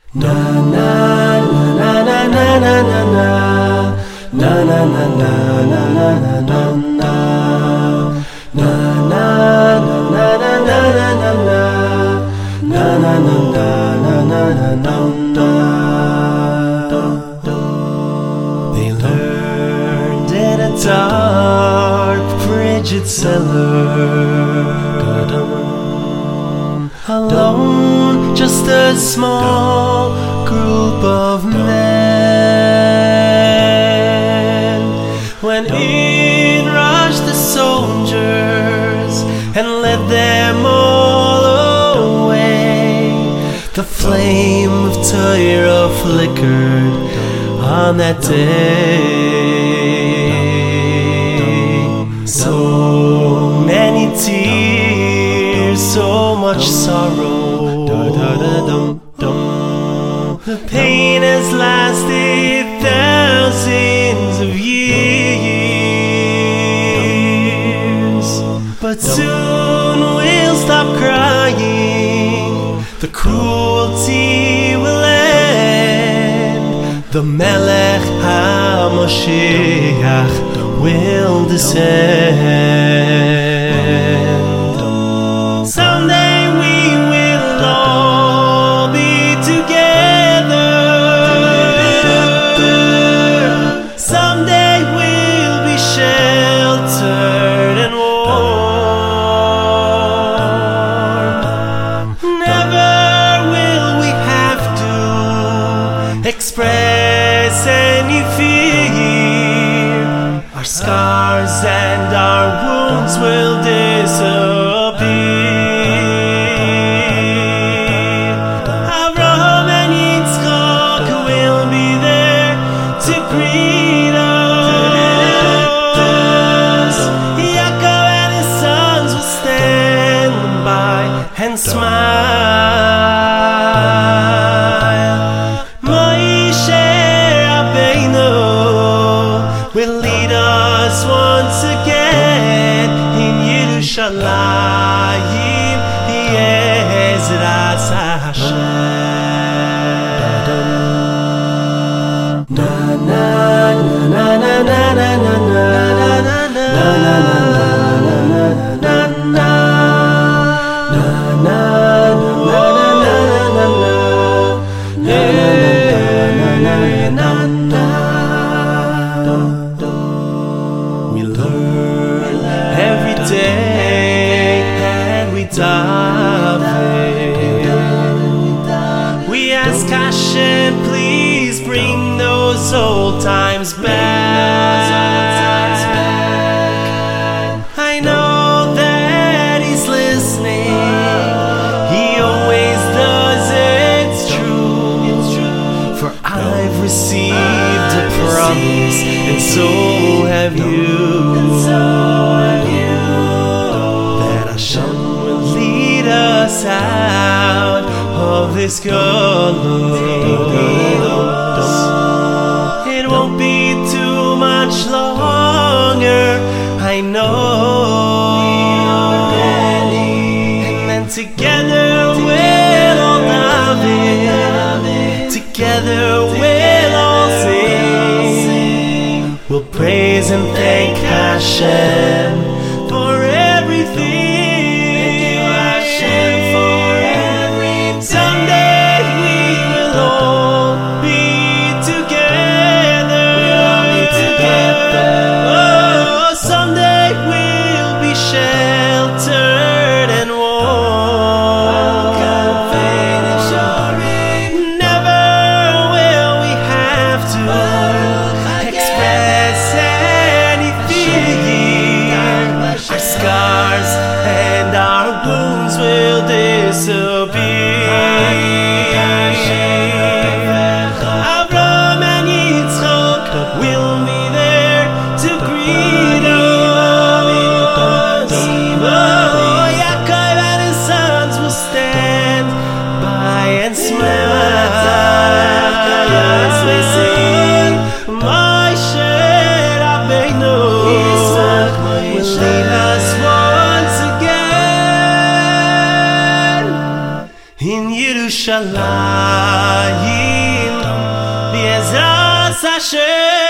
Na na na na na na na na na na na na na na na na na na na They learned in a dark, frigid cellar, alone, just a small group of men, when in rushed the soldiers and led them all away. The flame of Torah flickered on that day. So many tears, so much sorrow. The pain has lasted thousands of years, but soon we'll stop crying. The cruelty will end. The Melech HaMashiach will descend. Someday we will all be together. Someday we'll be sheltered and warm. Never will we have to express any fear. Our scars and our wounds will disappear. Avraham and Yitzchak will be there to greet us. Yaakov and his sons will stand by and smile. Moshe Rabbeinu will lead us once again in Yerushalayim, Yezras Hashem. Na na na na na na na na na na We learn every day and we daven. We ask Hashem, please bring those old times back. I know that He's listening. He always does, it's true. For I've received a promise, and so have you. That Hashem will lead us out of this galus. It won't be too much longer, I know. And then together we'll all daven. Together we'll all sing. We'll praise and thank Hashem for everything. Thank you, Hashem, for everything. Someday we will all be together. Oh, someday we'll be sheltered and warm. Never will we have to express any fear. Our scars and our wounds will disappear. Avraham and Yitzchak will be there to greet us. Oh, Yaakov and his sons will stand by and smile. Moshe Rabbeinu will lead us once again in Yerushalayim. Hashem.